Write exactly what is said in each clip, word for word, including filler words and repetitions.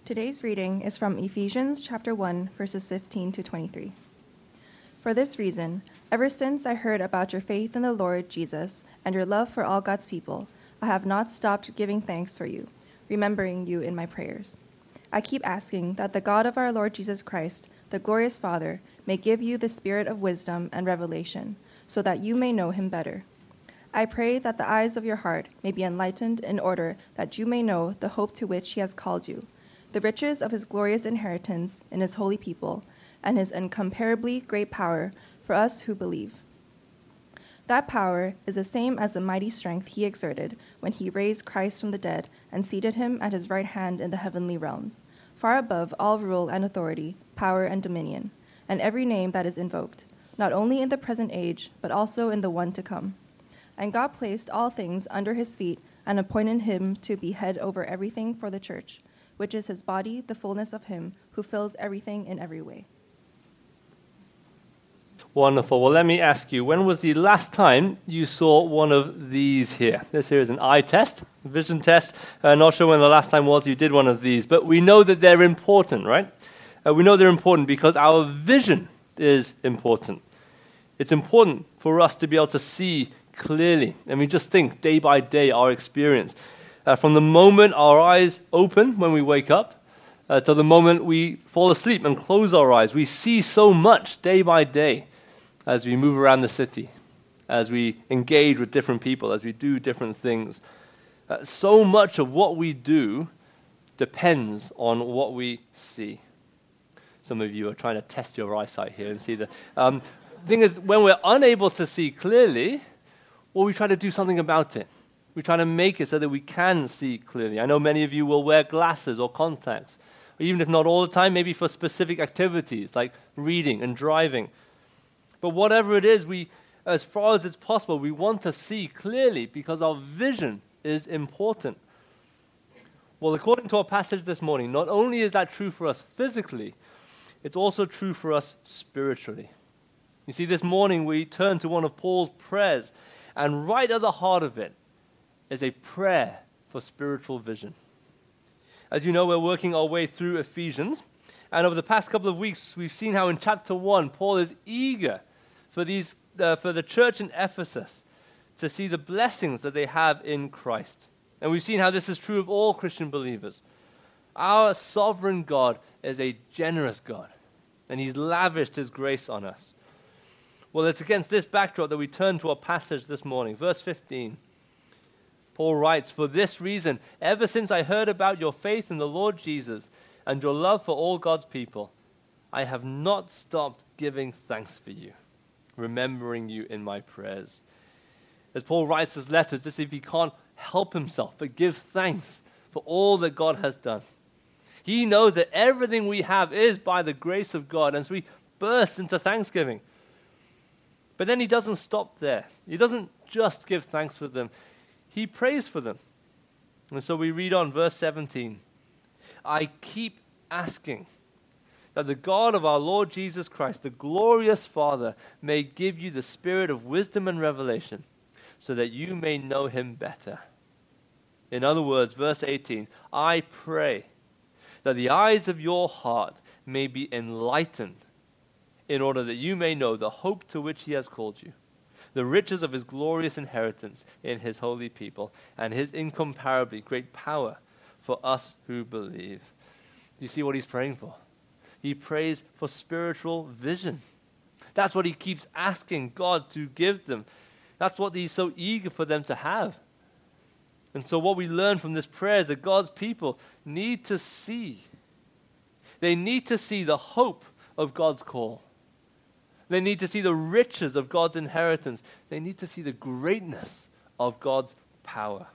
Today's reading is from Ephesians chapter one, verses fifteen to twenty-three. For this reason, ever since I heard about your faith in the Lord Jesus and your love for all God's people, I have not stopped giving thanks for you, remembering you in my prayers. I keep asking that the God of our Lord Jesus Christ, the glorious Father, may give you the spirit of wisdom and revelation, so that you may know him better. I pray that the eyes of your heart may be enlightened in order that you may know the hope to which he has called you, the riches of his glorious inheritance in his holy people, and his incomparably great power for us who believe. That power is the same as the mighty strength he exerted when he raised Christ from the dead and seated him at his right hand in the heavenly realms, far above all rule and authority, power and dominion, and every name that is invoked, not only in the present age, but also in the one to come. And God placed all things under his feet and appointed him to be head over everything for the church, which is his body, the fullness of him who fills everything in every way. Wonderful. Well, let me ask you, when was the last time you saw one of these here? This here is an eye test, a vision test. Uh, not sure when the last time was you did one of these, but we know that they're important, right? Uh, we know they're important because our vision is important. It's important for us to be able to see clearly. And we just think day by day our experience. Uh, from the moment our eyes open when we wake up, uh, to the moment we fall asleep and close our eyes, we see so much day by day as we move around the city, as we engage with different people, as we do different things. Uh, so much of what we do depends on what we see. Some of you are trying to test your eyesight here and see the um, thing is, when we're unable to see clearly, well, we try to do something about it. We try to make it so that we can see clearly. I know many of you will wear glasses or contacts, or even if not all the time, maybe for specific activities like reading and driving. But whatever it is, we, as far as it's possible, we want to see clearly because our vision is important. Well, according to our passage this morning, not only is that true for us physically, it's also true for us spiritually. You see, this morning we turn to one of Paul's prayers, and right at the heart of it is a prayer for spiritual vision. As you know, we're working our way through Ephesians, and over the past couple of weeks, we've seen how in chapter one, Paul is eager for these uh, for the church in Ephesus to see the blessings that they have in Christ. And we've seen how this is true of all Christian believers. Our sovereign God is a generous God, and he's lavished his grace on us. Well, it's against this backdrop that we turn to our passage this morning. Verse fifteen. Paul writes, "For this reason, ever since I heard about your faith in the Lord Jesus and your love for all God's people, I have not stopped giving thanks for you, remembering you in my prayers." As Paul writes his letters, as if he can't help himself but give thanks for all that God has done. He knows that everything we have is by the grace of God, and so we burst into thanksgiving. But then he doesn't stop there. He doesn't just give thanks for them. He prays for them. And so we read on verse seventeen. "I keep asking that the God of our Lord Jesus Christ, the glorious Father, may give you the spirit of wisdom and revelation, so that you may know him better." In other words, verse eighteen, "I pray that the eyes of your heart may be enlightened, in order that you may know the hope to which he has called you, the riches of his glorious inheritance in his holy people, and his incomparably great power for us who believe." Do you see what he's praying for? He prays for spiritual vision. That's what he keeps asking God to give them. That's what he's so eager for them to have. And so what we learn from this prayer is that God's people need to see. They need to see the hope of God's call. They need to see the riches of God's inheritance. They need to see the greatness of God's power.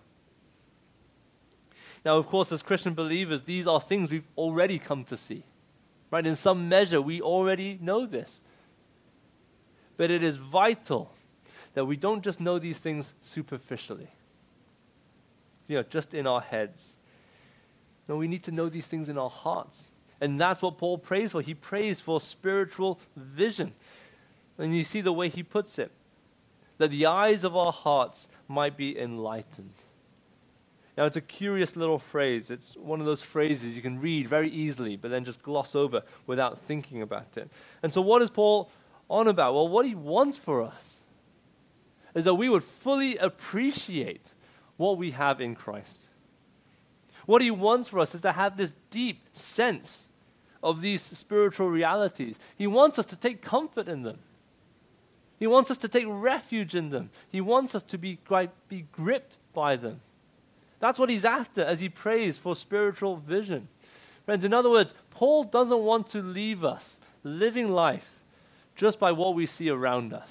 Now, of course, as Christian believers, these are things we've already come to see. Right? In some measure, we already know this. But it is vital that we don't just know these things superficially, you know, just in our heads. No, we need to know these things in our hearts. And that's what Paul prays for. He prays for spiritual vision. And you see the way he puts it, that the eyes of our hearts might be enlightened. Now, it's a curious little phrase. It's one of those phrases you can read very easily, but then just gloss over without thinking about it. And so what is Paul on about? Well, what he wants for us is that we would fully appreciate what we have in Christ. What he wants for us is to have this deep sense of these spiritual realities. He wants us to take comfort in them. He wants us to take refuge in them. He wants us to be, be gripped by them. That's what he's after as he prays for spiritual vision. Friends, in other words, Paul doesn't want to leave us living life just by what we see around us.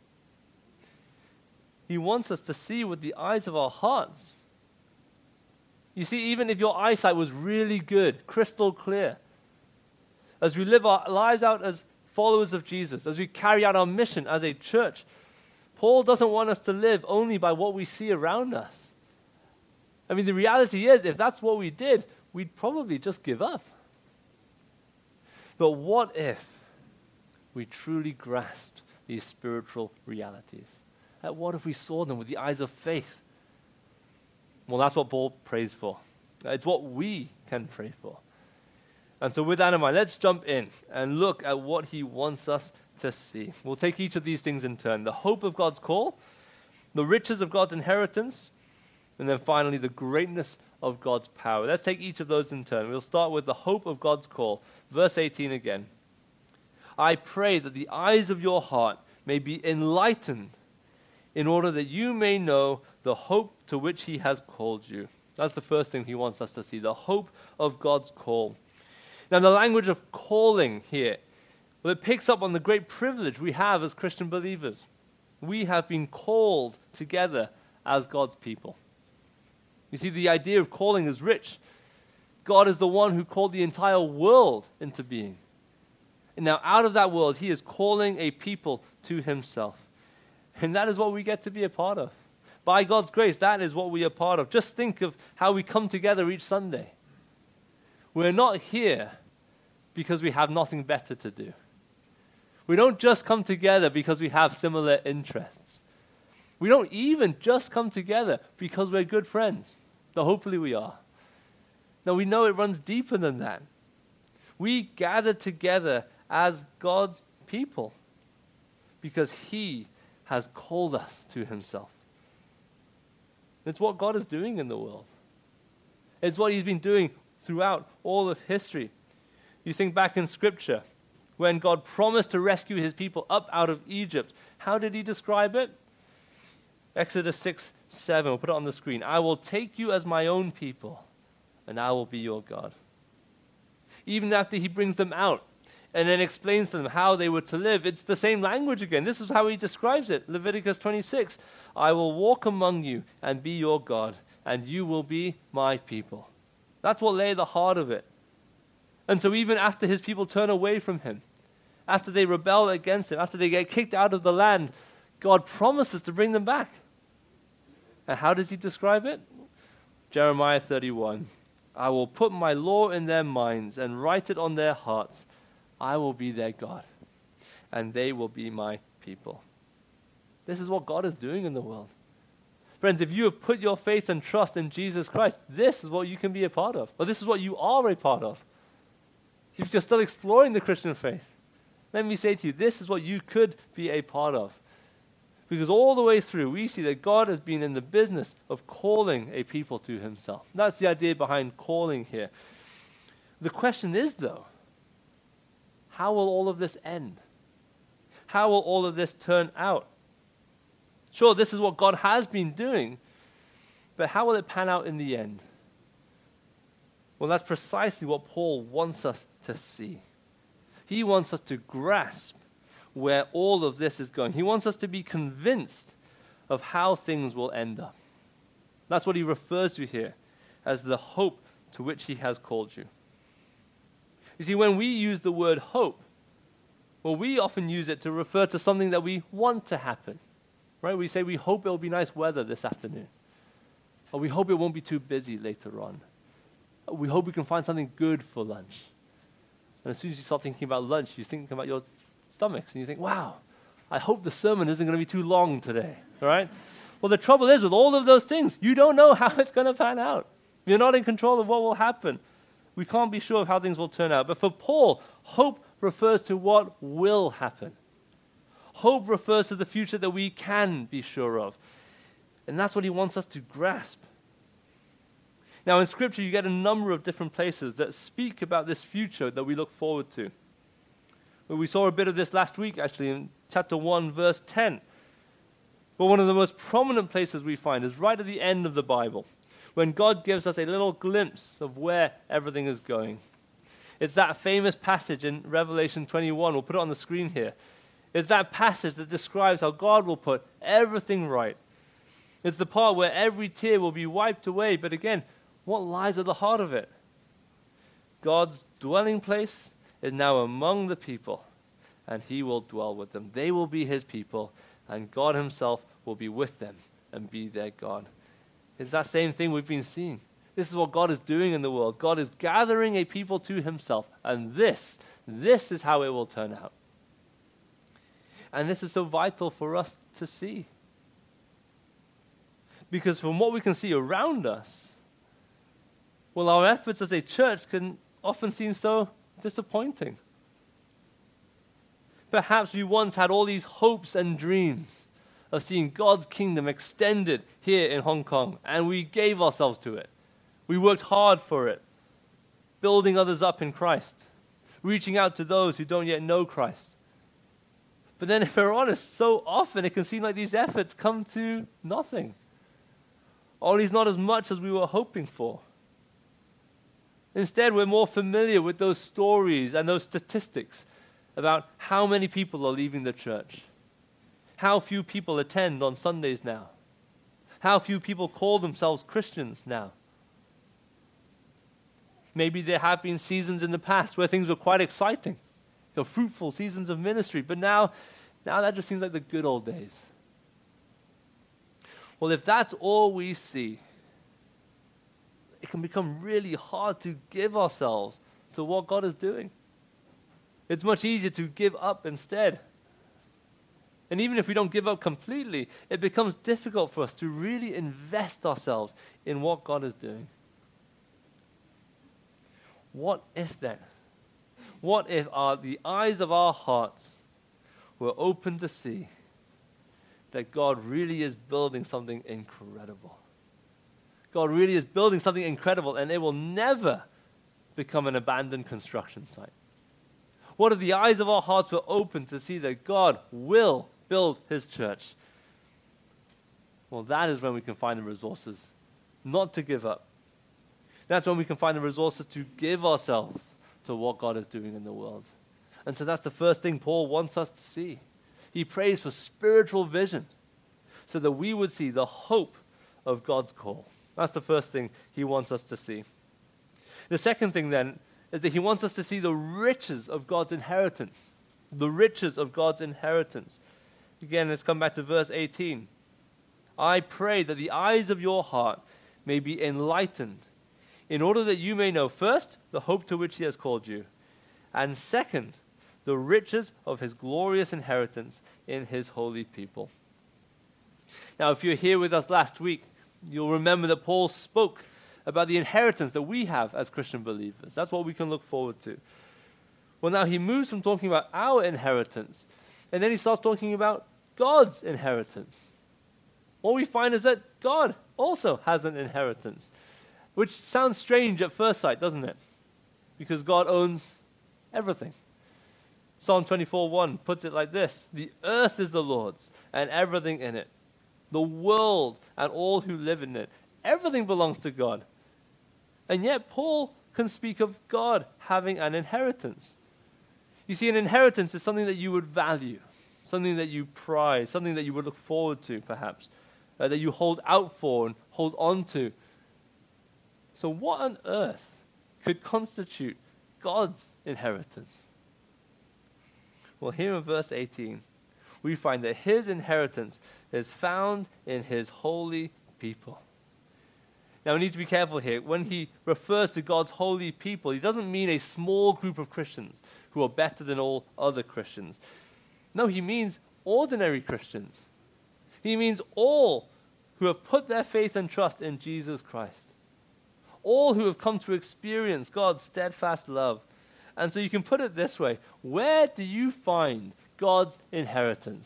He wants us to see with the eyes of our hearts. You see, even if your eyesight was really good, crystal clear, as we live our lives out as followers of Jesus, as we carry out our mission as a church, Paul doesn't want us to live only by what we see around us. I mean, the reality is, if that's what we did, we'd probably just give up. But what if we truly grasped these spiritual realities? Uh, what if we saw them with the eyes of faith? Well, that's what Paul prays for. It's what we can pray for. And so with that in mind, let's jump in and look at what he wants us to see. We'll take each of these things in turn. The hope of God's call, the riches of God's inheritance, and then finally the greatness of God's power. Let's take each of those in turn. We'll start with the hope of God's call. Verse eighteen again. I pray that the eyes of your heart may be enlightened, in order that you may know the hope to which he has called you. That's the first thing he wants us to see, the hope of God's call. Now, the language of calling here, well, it picks up on the great privilege we have as Christian believers. We have been called together as God's people. You see, the idea of calling is rich. God is the one who called the entire world into being. And now, out of that world, he is calling a people to himself. And that is what we get to be a part of. By God's grace, that is what we are part of. Just think of how we come together each Sunday. We're not here because we have nothing better to do. We don't just come together because we have similar interests. We don't even just come together because we're good friends, though hopefully we are. No, we know it runs deeper than that. We gather together as God's people because he has called us to himself. It's what God is doing in the world. It's what he's been doing throughout all of history. You think back in Scripture, when God promised to rescue his people up out of Egypt, how did he describe it? Exodus six seven, we'll put it on the screen. I will take you as my own people, and I will be your God. Even after he brings them out, and then explains to them how they were to live, it's the same language again. This is how he describes it. Leviticus twenty-six, I will walk among you and be your God, and you will be my people. That's what lay at the heart of it. And so even after his people turn away from him, after they rebel against him, after they get kicked out of the land, God promises to bring them back. And how does he describe it? Jeremiah thirty-one, I will put my law in their minds and write it on their hearts. I will be their God, and they will be my people. This is what God is doing in the world. Friends, if you have put your faith and trust in Jesus Christ, this is what you can be a part of. Or this is what you are a part of. If you're still exploring the Christian faith, let me say to you, this is what you could be a part of. Because all the way through, we see that God has been in the business of calling a people to himself. That's the idea behind calling here. The question is, though, how will all of this end? How will all of this turn out? Sure, this is what God has been doing, but how will it pan out in the end? Well, that's precisely what Paul wants us to see. He wants us to grasp where all of this is going. He wants us to be convinced of how things will end up. That's what he refers to here as the hope to which he has called you. You see, when we use the word hope, well, we often use it to refer to something that we want to happen. Right? We say we hope it will be nice weather this afternoon. Or we hope it won't be too busy later on. We hope we can find something good for lunch. And as soon as you start thinking about lunch, you think about your stomachs. And you think, wow, I hope the sermon isn't going to be too long today. All right? Well, the trouble is with all of those things, you don't know how it's going to pan out. You're not in control of what will happen. We can't be sure of how things will turn out. But for Paul, hope refers to what will happen. Hope refers to the future that we can be sure of. And that's what he wants us to grasp. Now, in Scripture, you get a number of different places that speak about this future that we look forward to. We saw a bit of this last week, actually, in chapter one, verse ten. But one of the most prominent places we find is right at the end of the Bible, when God gives us a little glimpse of where everything is going. It's that famous passage in Revelation twenty-one. We'll put it on the screen here. It's that passage that describes how God will put everything right. It's the part where every tear will be wiped away. But again, what lies at the heart of it? God's dwelling place is now among the people, and he will dwell with them. They will be his people, and God himself will be with them and be their God. It's that same thing we've been seeing. This is what God is doing in the world. God is gathering a people to himself, and this, this is how it will turn out. And this is so vital for us to see. Because from what we can see around us, well, our efforts as a church can often seem so disappointing. Perhaps we once had all these hopes and dreams of seeing God's kingdom extended here in Hong Kong, and we gave ourselves to it. We worked hard for it, building others up in Christ, reaching out to those who don't yet know Christ. But then, if we're honest, so often it can seem like these efforts come to nothing, or at least not as much as we were hoping for. Instead, we're more familiar with those stories and those statistics about how many people are leaving the church, how few people attend on Sundays now, how few people call themselves Christians now. Maybe there have been seasons in the past where things were quite exciting, the fruitful seasons of ministry, but now, now that just seems like the good old days. Well, if that's all we see, it can become really hard to give ourselves to what God is doing. It's much easier to give up instead. And even if we don't give up completely, it becomes difficult for us to really invest ourselves in what God is doing. What if then? What if our, the eyes of our hearts were open to see that God really is building something incredible? God really is building something incredible, and it will never become an abandoned construction site. What if the eyes of our hearts were open to see that God will build his church? Well, that is when we can find the resources not to give up. That's when we can find the resources to give ourselves to what God is doing in the world. And so that's the first thing Paul wants us to see. He prays for spiritual vision so that we would see the hope of God's call. That's the first thing he wants us to see. The second thing then is that he wants us to see the riches of God's inheritance. The riches of God's inheritance. Again, let's come back to verse eighteen. I pray that the eyes of your heart may be enlightened, in order that you may know, first, the hope to which he has called you, and second, the riches of his glorious inheritance in his holy people. Now, if you're here with us last week, you'll remember that Paul spoke about the inheritance that we have as Christian believers. That's what we can look forward to. Well, now he moves from talking about our inheritance, and then he starts talking about God's inheritance. What we find is that God also has an inheritance, which sounds strange at first sight, doesn't it? Because God owns everything. Psalm twenty-four one puts it like this: the earth is the Lord's, and everything in it. The world and all who live in it. Everything belongs to God. And yet Paul can speak of God having an inheritance. You see, an inheritance is something that you would value, something that you prize, something that you would look forward to, perhaps, uh, that you hold out for and hold on to. So what on earth could constitute God's inheritance? Well, here in verse eighteen, we find that his inheritance is found in his holy people. Now, we need to be careful here. When he refers to God's holy people, he doesn't mean a small group of Christians who are better than all other Christians. No, he means ordinary Christians. He means all who have put their faith and trust in Jesus Christ. All who have come to experience God's steadfast love. And so you can put it this way: where do you find God's inheritance?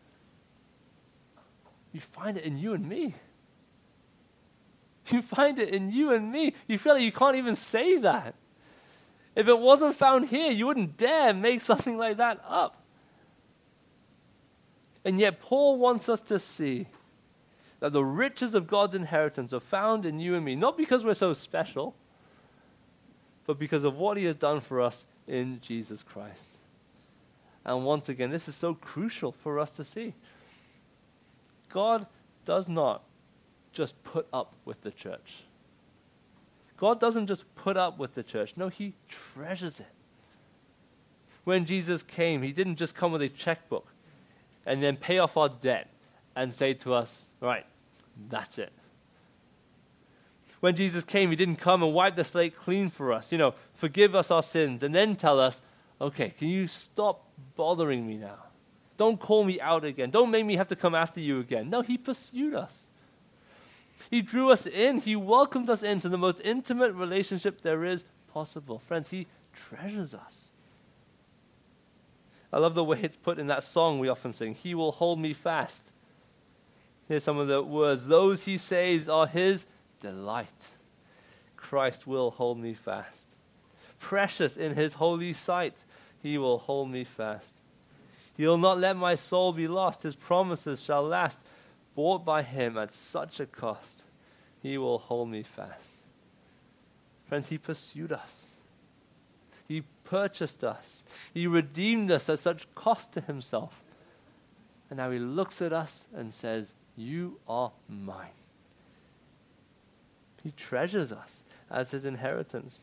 You find it in you and me. You find it in you and me. You feel like you can't even say that. If it wasn't found here, you wouldn't dare make something like that up. And yet Paul wants us to see that the riches of God's inheritance are found in you and me, not because we're so special, but because of what he has done for us in Jesus Christ. And once again, this is so crucial for us to see. God does not just put up with the church. God doesn't just put up with the church. No, he treasures it. When Jesus came, he didn't just come with a checkbook and then pay off our debt and say to us, right, that's it. When Jesus came, he didn't come and wipe the slate clean for us, you know, forgive us our sins, and then tell us, okay, can you stop bothering me now? Don't call me out again. Don't make me have to come after you again. No, he pursued us. He drew us in. He welcomed us into the most intimate relationship there is possible. Friends, he treasures us. I love the way it's put in that song we often sing, he will hold me fast. Here's some of the words. Those he saves are his delight. Christ will hold me fast. Precious in his holy sight, he will hold me fast. He'll not let my soul be lost. His promises shall last. Bought by him at such a cost, he will hold me fast. Friends, he pursued us. He purchased us. He redeemed us at such cost to himself. And now he looks at us and says, you are mine. He treasures us as his inheritance.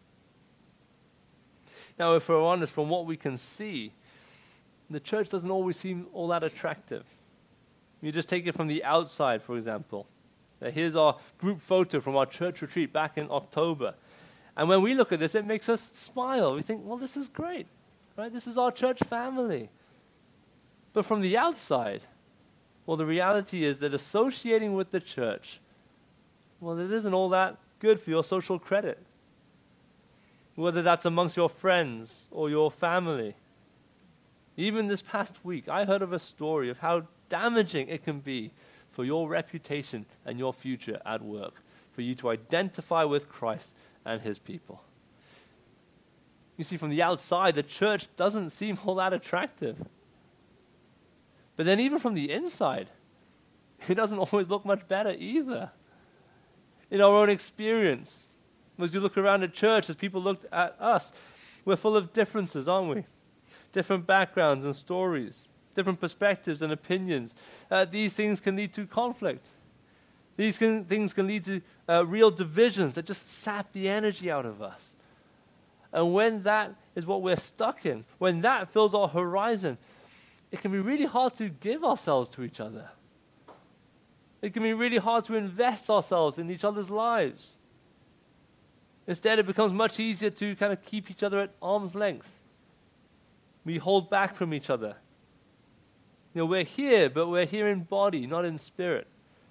Now, if we're honest, from what we can see, the church doesn't always seem all that attractive. You just take it from the outside, for example. Now, here's our group photo from our church retreat back in October. And when we look at this, it makes us smile. We think, well, this is great, right? This is our church family. But from the outside, well, the reality is that associating with the church, well, it isn't all that good for your social credit. Whether that's amongst your friends or your family. Even this past week, I heard of a story of how damaging it can be for your reputation and your future at work, for you to identify with Christ and his people. You see, from the outside, the church doesn't seem all that attractive. But then even from the inside, it doesn't always look much better either. In our own experience, as you look around at church, as people look at us, we're full of differences, aren't we? Different backgrounds and stories, different perspectives and opinions. Uh, these things can lead to conflict. These can, things can lead to uh, real divisions that just sap the energy out of us. And when that is what we're stuck in, when that fills our horizon, it can be really hard to give ourselves to each other. It can be really hard to invest ourselves in each other's lives. Instead, it becomes much easier to kind of keep each other at arm's length. We hold back from each other. You know, we're here, but we're here in body, not in spirit.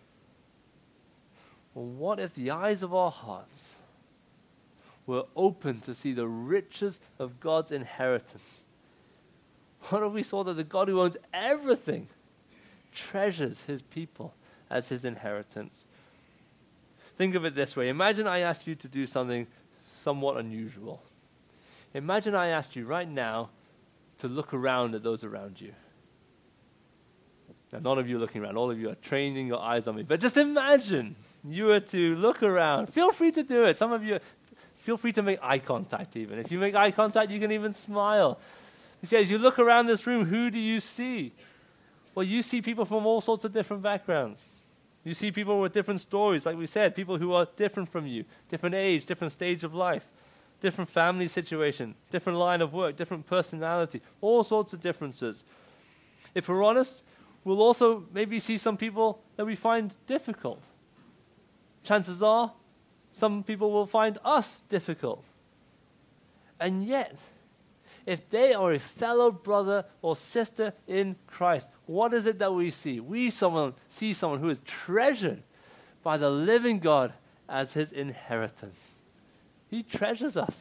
Well, what if the eyes of our hearts were open to see the riches of God's inheritance? What if we saw that the God who owns everything treasures his people as his inheritance? Think of it this way. Imagine I asked you to do something somewhat unusual. Imagine I asked you right now to look around at those around you. Now, none of you are looking around. All of you are training your eyes on me. But just imagine you were to look around. Feel free to do it. Some of you, feel free to make eye contact even. If you make eye contact, you can even smile. You see, as you look around this room, who do you see? Well, you see people from all sorts of different backgrounds. You see people with different stories, like we said, people who are different from you, different age, different stage of life, different family situation, different line of work, different personality, all sorts of differences. If we're honest, we'll also maybe see some people that we find difficult. Chances are, some people will find us difficult. And yet, if they are a fellow brother or sister in Christ, what is it that we see? We someone see someone who is treasured by the living God as his inheritance. He treasures us.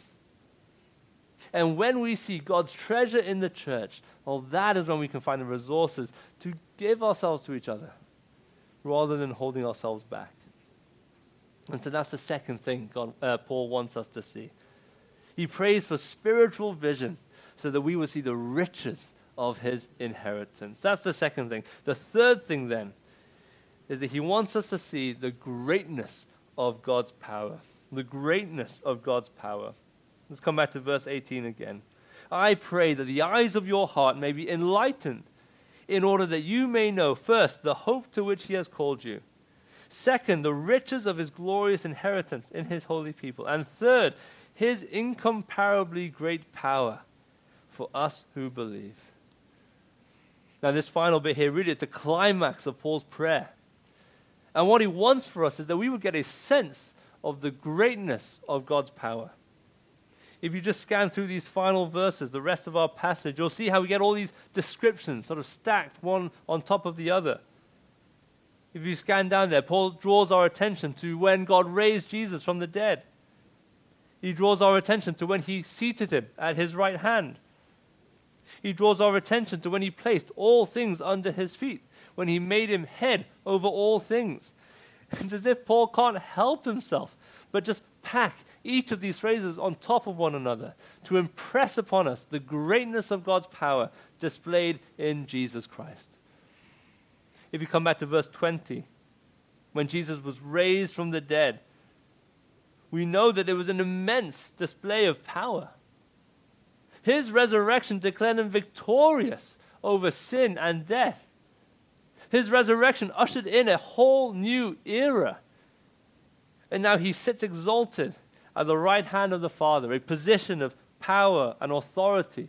And when we see God's treasure in the church, well, that is when we can find the resources to give ourselves to each other, rather than holding ourselves back. And so that's the second thing God, uh, Paul wants us to see. He prays for spiritual vision so that we will see the riches of his inheritance. That's the second thing. The third thing then is that he wants us to see the greatness of God's power. The greatness of God's power. Let's come back to verse eighteen again. I pray that the eyes of your heart may be enlightened, in order that you may know, first, the hope to which he has called you. Second, the riches of his glorious inheritance in his holy people. And third, his incomparably great power for us who believe. Now this final bit here, really, it's the climax of Paul's prayer. And what he wants for us is that we would get a sense of the greatness of God's power. If you just scan through these final verses, the rest of our passage, you'll see how we get all these descriptions sort of stacked one on top of the other. If you scan down there, Paul draws our attention to when God raised Jesus from the dead. He draws our attention to when he seated him at his right hand. He draws our attention to when he placed all things under his feet, when he made him head over all things. It's as if Paul can't help himself, but just pack each of these phrases on top of one another to impress upon us the greatness of God's power displayed in Jesus Christ. If you come back to verse twenty, when Jesus was raised from the dead, we know that it was an immense display of power. His resurrection declared him victorious over sin and death. His resurrection ushered in a whole new era. And now he sits exalted at the right hand of the Father, a position of power and authority.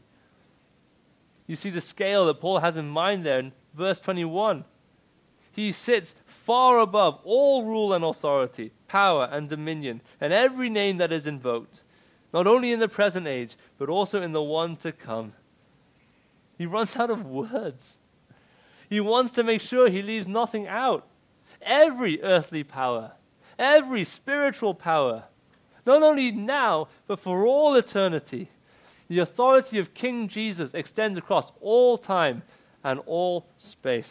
You see the scale that Paul has in mind there in verse twenty-one. He sits far above all rule and authority, power and dominion, and every name that is invoked, not only in the present age, but also in the one to come. He runs out of words. He wants to make sure he leaves nothing out. Every earthly power, every spiritual power, not only now, but for all eternity. The authority of King Jesus extends across all time and all space.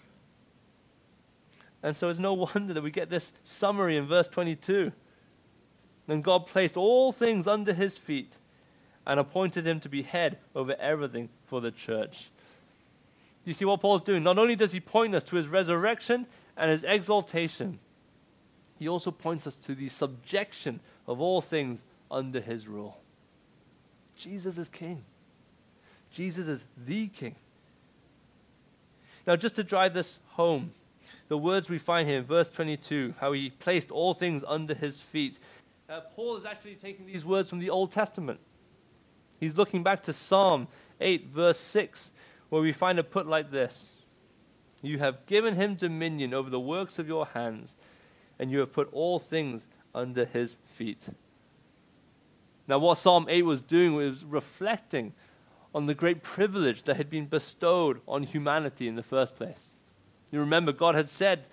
And so it's no wonder that we get this summary in verse twenty-two. Then God placed all things under his feet and appointed him to be head over everything for the church. Do you see what Paul's doing? Not only does he point us to his resurrection and his exaltation, he also points us to the subjection of all things under his rule. Jesus is king. Jesus is the king. Now, just to drive this home, the words we find here in verse twenty-two, how he placed all things under his feet. Uh, Paul is actually taking these words from the Old Testament. He's looking back to Psalm eight, verse six, where we find it put like this. You have given him dominion over the works of your hands, and you have put all things under his feet. Now, what Psalm eight was doing was reflecting on the great privilege that had been bestowed on humanity in the first place. You remember, God had said,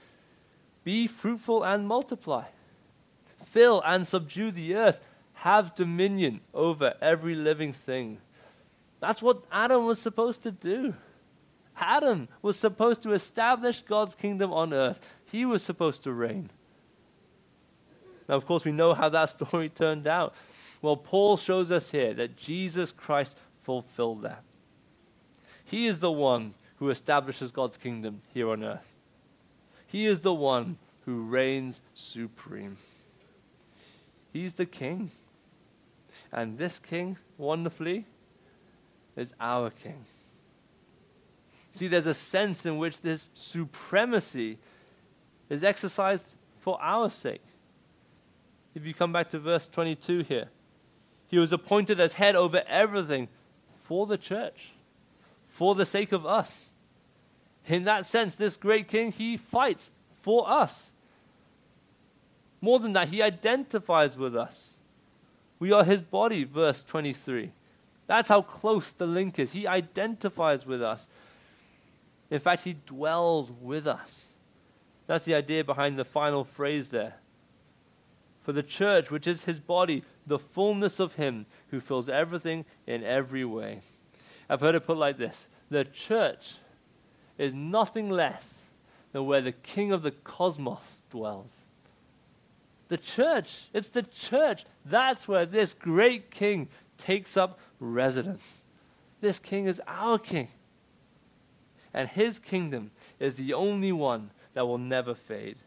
be fruitful and multiply. Fill and subdue the earth. Have dominion over every living thing. That's what Adam was supposed to do. Adam was supposed to establish God's kingdom on earth. He was supposed to reign. Now, of course, we know how that story turned out. Well, Paul shows us here that Jesus Christ fulfilled that. He is the one who establishes God's kingdom here on earth. He is the one who reigns supreme. He's the king. And this king, wonderfully, is our king. See, there's a sense in which this supremacy is exercised for our sake. If you come back to verse twenty-two here, he was appointed as head over everything for the church, for the sake of us. In that sense, this great king, he fights for us. More than that, he identifies with us. We are his body, verse twenty-three. That's how close the link is. He identifies with us. In fact, he dwells with us. That's the idea behind the final phrase there. For the church, which is his body, the fullness of him who fills everything in every way. I've heard it put like this. The church is nothing less than where the king of the cosmos dwells. The church, it's the church. That's where this great king takes up residence. This king is our king. And his kingdom is the only one that will never fade.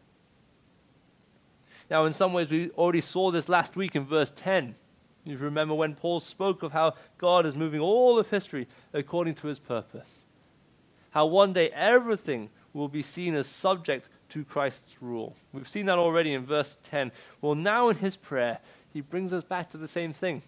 Now, in some ways, we already saw this last week in verse ten. You remember when Paul spoke of how God is moving all of history according to his purpose. How one day everything will be seen as subject to Christ's rule. We've seen that already in verse ten. Well, now in his prayer, he brings us back to the same thing.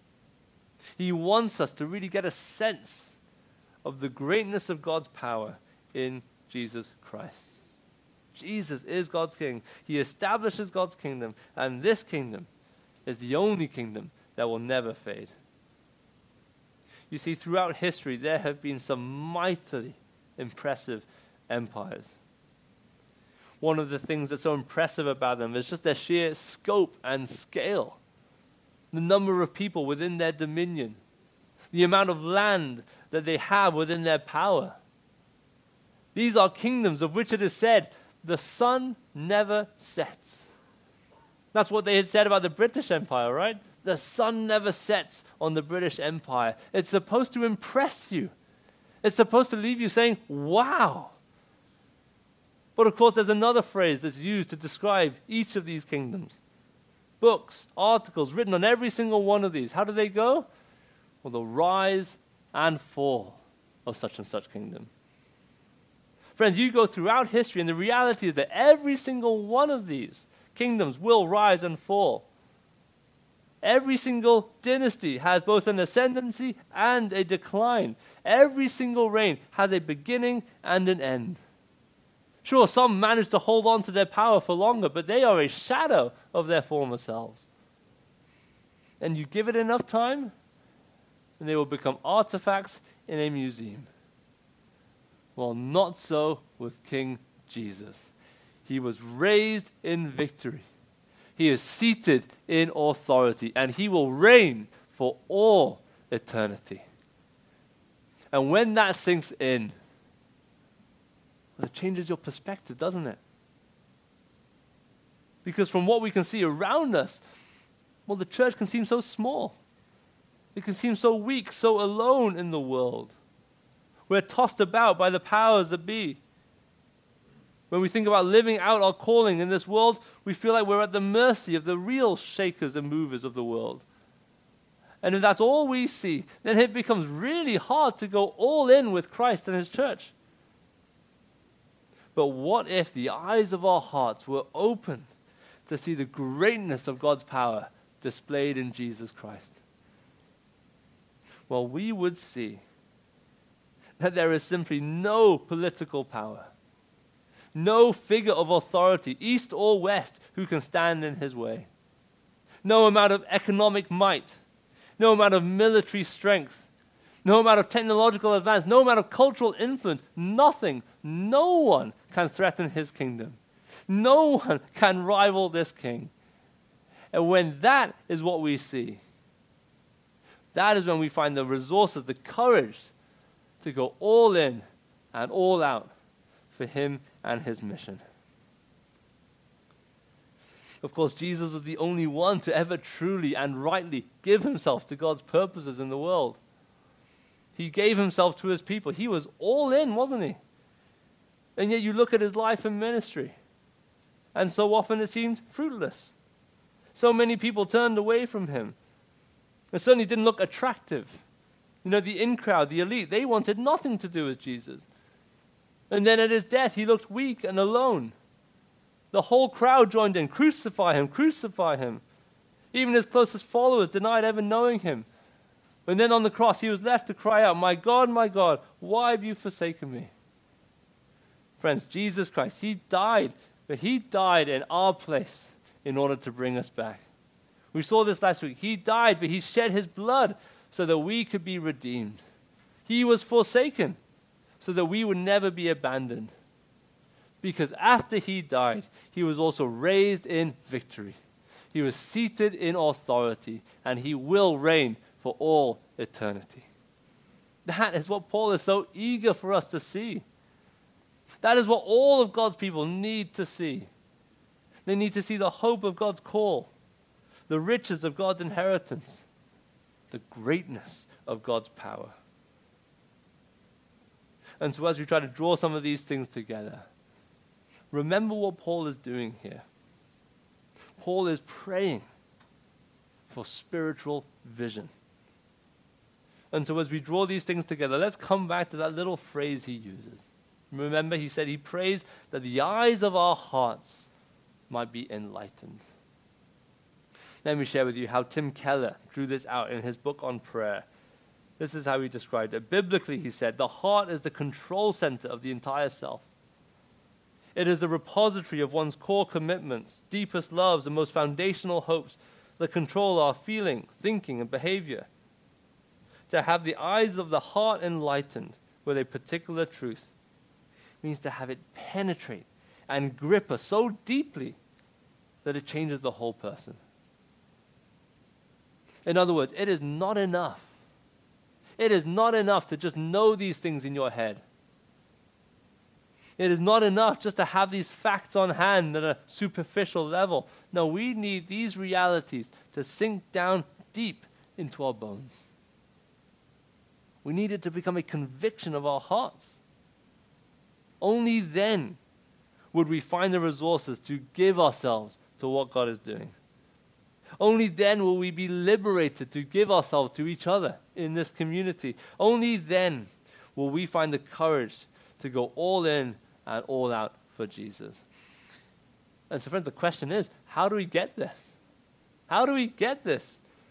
He wants us to really get a sense of the greatness of God's power in Jesus Christ. Jesus is God's king. He establishes God's kingdom, and this kingdom is the only kingdom that will never fade. You see, throughout history, there have been some mightily impressive empires. One of the things that's so impressive about them is just their sheer scope and scale. The number of people within their dominion. The amount of land that they have within their power. These are kingdoms of which it is said, the sun never sets. That's what they had said about the British Empire, right? The sun never sets on the British Empire. It's supposed to impress you. It's supposed to leave you saying, wow. But of course, there's another phrase that's used to describe each of these kingdoms. Books, articles written on every single one of these. How do they go? Well, the rise and fall of such and such kingdom. Friends, you go throughout history, and the reality is that every single one of these kingdoms will rise and fall. Every single dynasty has both an ascendancy and a decline. Every single reign has a beginning and an end. Sure, some manage to hold on to their power for longer, but they are a shadow of their former selves. And you give it enough time, and they will become artifacts in a museum. Well, not so with King Jesus. He was raised in victory. He is seated in authority, and he will reign for all eternity. And when that sinks in, well, it changes your perspective, doesn't it? Because from what we can see around us, well, the church can seem so small. It can seem so weak, so alone in the world. We're tossed about by the powers that be. When we think about living out our calling in this world, we feel like we're at the mercy of the real shakers and movers of the world. And if that's all we see, then it becomes really hard to go all in with Christ and his church. But what if the eyes of our hearts were opened to see the greatness of God's power displayed in Jesus Christ? Well, we would see that there is simply no political power, no figure of authority, east or west, who can stand in his way. No amount of economic might, no amount of military strength, no amount of technological advance, no amount of cultural influence, nothing, no one can threaten his kingdom. No one can rival this king. And when that is what we see, that is when we find the resources, the courage to go all in and all out for him and his mission. Of course, Jesus was the only one to ever truly and rightly give himself to God's purposes in the world. He gave himself to his people. He was all in, wasn't he? And yet you look at his life and ministry, and so often it seemed fruitless. So many people turned away from him. It certainly didn't look attractive. You know, the in crowd, the elite, they wanted nothing to do with Jesus. And then at his death, he looked weak and alone. The whole crowd joined in. Crucify him, crucify him. Even his closest followers denied ever knowing him. And then on the cross, he was left to cry out, "My God, my God, why have you forsaken me?" Friends, Jesus Christ, he died, but he died in our place in order to bring us back. We saw this last week. He died, but he shed his blood so that we could be redeemed. He was forsaken so that we would never be abandoned. Because after he died, he was also raised in victory. He was seated in authority, and he will reign for all eternity. That is what Paul is so eager for us to see. That is what all of God's people need to see. They need to see the hope of God's call, the riches of God's inheritance, the greatness of God's power. And so as we try to draw some of these things together, remember what Paul is doing here. Paul is praying for spiritual vision. And so as we draw these things together, let's come back to that little phrase he uses. Remember, he said he prays that the eyes of our hearts might be enlightened. Let me share with you how Tim Keller drew this out in his book on prayer. This is how he described it. Biblically, he said, the heart is the control center of the entire self. It is the repository of one's core commitments, deepest loves, and most foundational hopes that control our feeling, thinking, and behavior. To have the eyes of the heart enlightened with a particular truth means to have it penetrate and grip us so deeply that it changes the whole person. In other words, it is not enough. It is not enough to just know these things in your head. It is not enough just to have these facts on hand at a superficial level. No, we need these realities to sink down deep into our bones. We need it to become a conviction of our hearts. Only then would we find the resources to give ourselves to what God is doing. Only then will we be liberated to give ourselves to each other in this community. Only then will we find the courage to go all in and all out for Jesus. And so friends, the question is, how do we get this? How do we get this?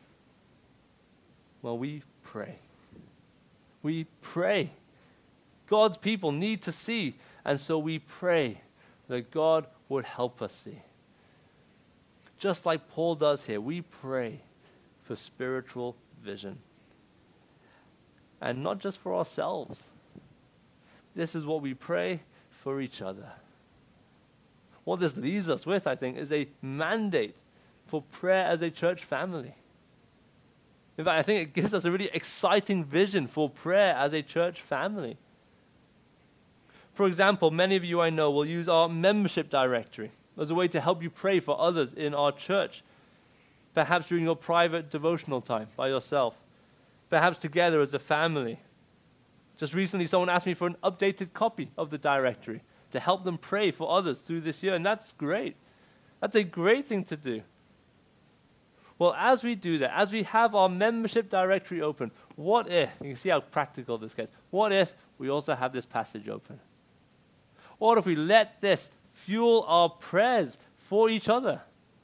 Well, we pray. We pray. God's people need to see, and so we pray that God would help us see. Just like Paul does here, we pray for spiritual vision. And not just for ourselves. This is what we pray for each other. What this leaves us with, I think, is a mandate for prayer as a church family. In fact, I think it gives us a really exciting vision for prayer as a church family. For example, many of you I know will use our membership directory as a way to help you pray for others in our church. Perhaps during your private devotional time by yourself. Perhaps together as a family. Just recently someone asked me for an updated copy of the directory to help them pray for others through this year, and that's great. That's a great thing to do. Well, as we do that, as we have our membership directory open, what if, you can see how practical this gets, what if we also have this passage open? What if we let this fuel our prayers for each other?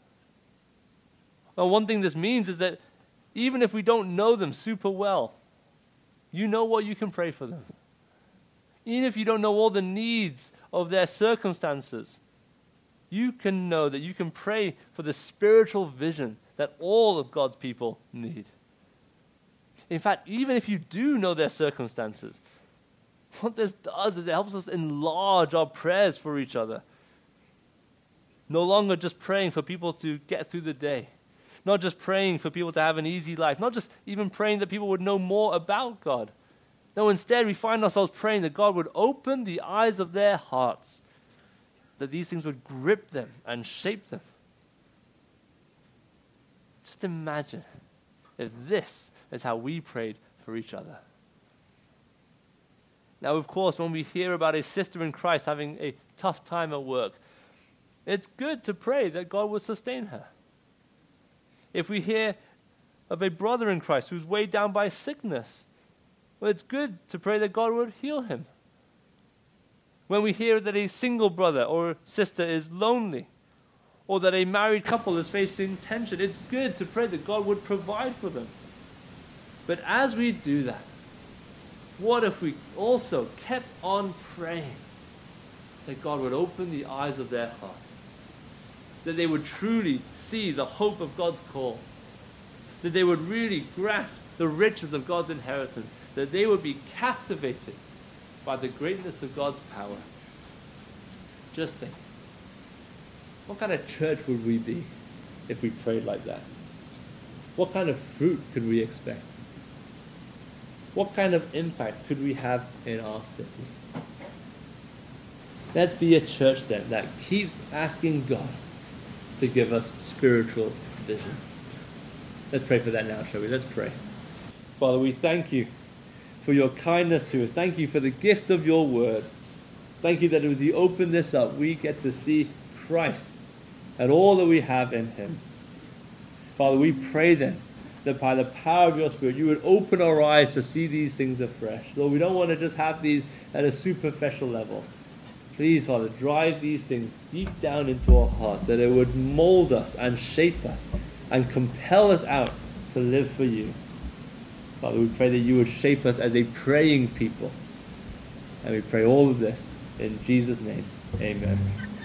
Well, one thing this means is that even if we don't know them super well, you know what you can pray for them. Even if you don't know all the needs of their circumstances, you can know that you can pray for the spiritual vision that all of God's people need. In fact, even if you do know their circumstances, what this does is it helps us enlarge our prayers for each other. No longer just praying for people to get through the day. Not just praying for people to have an easy life. Not just even praying that people would know more about God. No, instead we find ourselves praying that God would open the eyes of their hearts. That these things would grip them and shape them. Just imagine if this is how we prayed for each other. Now, of course, when we hear about a sister in Christ having a tough time at work, it's good to pray that God would sustain her. If we hear of a brother in Christ who's weighed down by sickness, well, it's good to pray that God would heal him. When we hear that a single brother or sister is lonely, or that a married couple is facing tension, it's good to pray that God would provide for them. But as we do that, what if we also kept on praying that God would open the eyes of their hearts, that they would truly see the hope of God's call, that they would really grasp the riches of God's inheritance, that they would be captivated by the greatness of God's power. Just think, what kind of church would we be if we prayed like that? What kind of fruit could we expect? What kind of impact could we have in our city? Let's be a church then that keeps asking God to give us spiritual vision. Let's pray for that now, shall we? Let's pray. Father, we thank you for your kindness to us. Thank you for the gift of your word. Thank you that as you open this up, we get to see Christ and all that we have in him. Father, we pray then that by the power of your Spirit, you would open our eyes to see these things afresh. Lord, we don't want to just have these at a superficial level. Please, Father, drive these things deep down into our heart, that it would mold us and shape us and compel us out to live for you. Father, we pray that you would shape us as a praying people. And we pray all of this in Jesus' name. Amen.